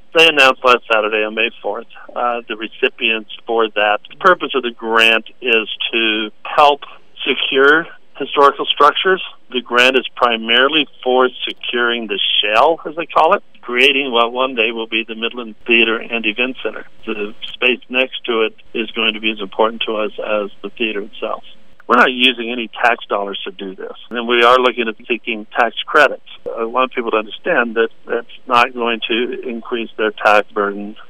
They announced last Saturday on May 4th the recipients for that. The purpose of the grant is to help secure historical structures. The grant is primarily for securing the shell, as they call it, creating what one day will be the Midland Theater and Event Center. The space next to it is going to be as important to us as the theater itself. We're not using any tax dollars to do this, and we are looking at seeking tax credits. I want people to understand that that's not going to increase their tax burden